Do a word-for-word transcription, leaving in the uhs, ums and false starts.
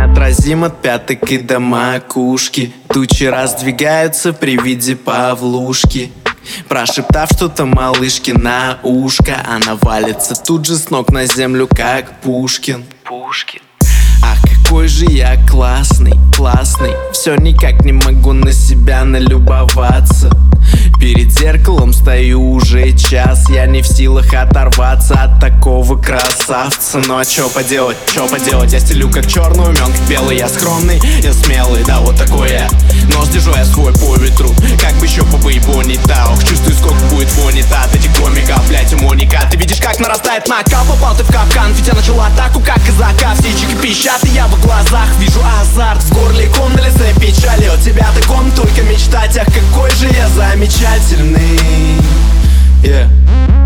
неотразим от пяток и до макушки. Тучи раздвигаются при виде Павлушки. Прошептав что-то малышке на ушко, она валится тут же с ног на землю, как Пушкин. Пушкин. Ах, какой же я классный, классный. Все никак не могу на себя налюбоваться. Перед зеркалом стою уже час. Я не в силах оторваться от такого красавца. Ну а чё поделать, чё поделать? Я стелю как черный, умен как белый. Я скромный, я смелый, да вот такой я. Но держу я свой по ветру, как бы еще по-бейбу не тау. Чувствую, сколько будет вони от этих комиков, блять, умоника. Ты видишь, как нарастает накал, попал ты в капкан. Ведь я начал атаку, как казака. Все чики пищат, и я в глазах вижу азарт. В горле ком, на лице печали. От тебя тыком только мечтать. Ах, какой же я замечательный. Yeah.